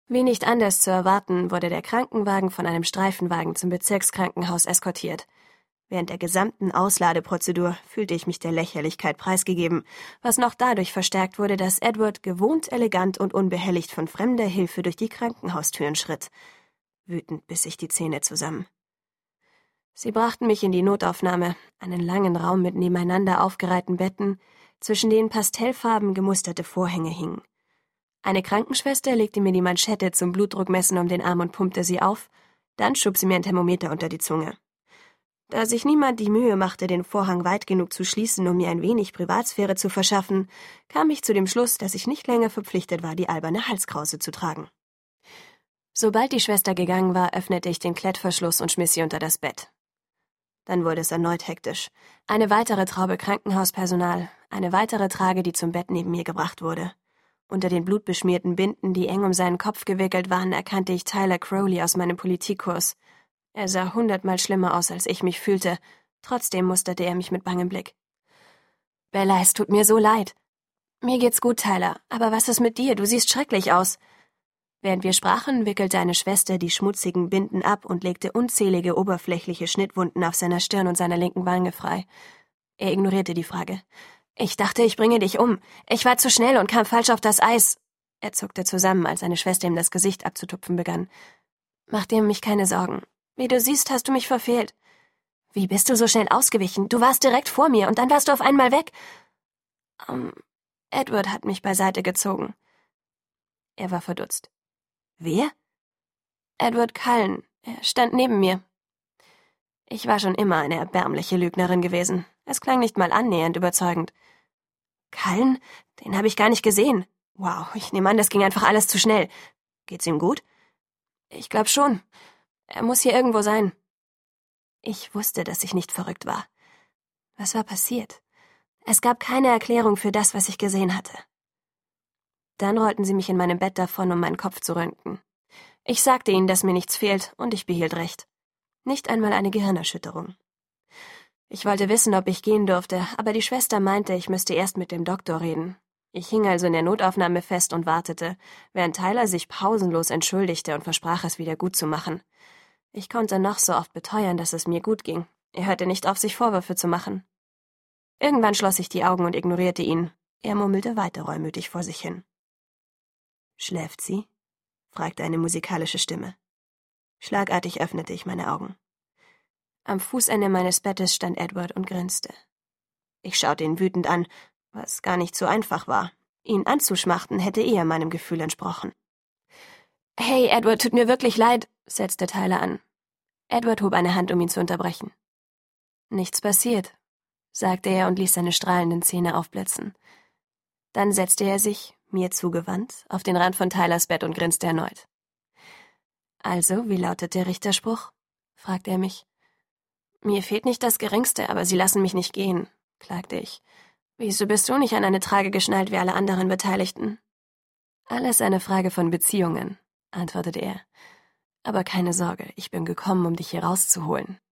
Wie nicht anders zu erwarten, wurde der Krankenwagen von einem Streifenwagen zum Bezirkskrankenhaus eskortiert. Während der gesamten Ausladeprozedur fühlte ich mich der Lächerlichkeit preisgegeben, was noch dadurch verstärkt wurde, dass Edward gewohnt elegant und unbehelligt von fremder Hilfe durch die Krankenhaustüren schritt. Wütend biss ich die Zähne zusammen. Sie brachten mich in die Notaufnahme, einen langen Raum mit nebeneinander aufgereihten Betten, zwischen denen pastellfarben gemusterte Vorhänge hingen. Eine Krankenschwester legte mir die Manschette zum Blutdruckmessen um den Arm und pumpte sie auf, dann schob sie mir ein Thermometer unter die Zunge. Da sich niemand die Mühe machte, den Vorhang weit genug zu schließen, um mir ein wenig Privatsphäre zu verschaffen, kam ich zu dem Schluss, dass ich nicht länger verpflichtet war, die alberne Halskrause zu tragen. Sobald die Schwester gegangen war, öffnete ich den Klettverschluss und schmiss sie unter das Bett. Dann wurde es erneut hektisch. Eine weitere Traube Krankenhauspersonal, eine weitere Trage, die zum Bett neben mir gebracht wurde. Unter den blutbeschmierten Binden, die eng um seinen Kopf gewickelt waren, erkannte ich Tyler Crowley aus meinem Politikkurs. Er sah 100-mal schlimmer aus, als ich mich fühlte. Trotzdem musterte er mich mit bangem Blick. »Bella, es tut mir so leid.« »Mir geht's gut, Tyler. Aber was ist mit dir? Du siehst schrecklich aus.« Während wir sprachen, wickelte eine Schwester die schmutzigen Binden ab und legte unzählige oberflächliche Schnittwunden auf seiner Stirn und seiner linken Wange frei. Er ignorierte die Frage. »Ich dachte, ich bringe dich um. Ich war zu schnell und kam falsch auf das Eis.« Er zuckte zusammen, als seine Schwester ihm das Gesicht abzutupfen begann. »Mach dir um mich keine Sorgen. Wie du siehst, hast du mich verfehlt. Wie bist du so schnell ausgewichen? Du warst direkt vor mir und dann warst du auf einmal weg.« Edward hat mich beiseite gezogen. Er war verdutzt. »Wer?« »Edward Cullen. Er stand neben mir.« Ich war schon immer eine erbärmliche Lügnerin gewesen. Es klang nicht mal annähernd überzeugend. »Cullen? Den habe ich gar nicht gesehen. Wow, ich nehme an, das ging einfach alles zu schnell. Geht's ihm gut?« »Ich glaube schon. Er muss hier irgendwo sein.« Ich wusste, dass ich nicht verrückt war. Was war passiert? Es gab keine Erklärung für das, was ich gesehen hatte. Dann rollten sie mich in meinem Bett davon, um meinen Kopf zu röntgen. Ich sagte ihnen, dass mir nichts fehlt, und ich behielt recht. Nicht einmal eine Gehirnerschütterung. Ich wollte wissen, ob ich gehen durfte, aber die Schwester meinte, ich müsste erst mit dem Doktor reden. Ich hing also in der Notaufnahme fest und wartete, während Tyler sich pausenlos entschuldigte und versprach, es wieder gut zu machen. Ich konnte noch so oft beteuern, dass es mir gut ging. Er hörte nicht auf, sich Vorwürfe zu machen. Irgendwann schloss ich die Augen und ignorierte ihn. Er murmelte weiter reumütig vor sich hin. »Schläft sie?« fragte eine musikalische Stimme. Schlagartig öffnete ich meine Augen. Am Fußende meines Bettes stand Edward und grinste. Ich schaute ihn wütend an, was gar nicht so einfach war. Ihn anzuschmachten hätte eher meinem Gefühl entsprochen. »Hey, Edward, tut mir wirklich leid«, setzte Tyler an. Edward hob eine Hand, um ihn zu unterbrechen. »Nichts passiert«, sagte er und ließ seine strahlenden Zähne aufblitzen. Dann setzte er sich, mir zugewandt, auf den Rand von Tylers Bett und grinste erneut. »Also, wie lautet der Richterspruch?« fragte er mich. »Mir fehlt nicht das Geringste, aber sie lassen mich nicht gehen«, klagte ich. »Wieso bist du nicht an eine Trage geschnallt wie alle anderen Beteiligten?« »Alles eine Frage von Beziehungen«, antwortete er. »Aber keine Sorge, ich bin gekommen, um dich hier rauszuholen.«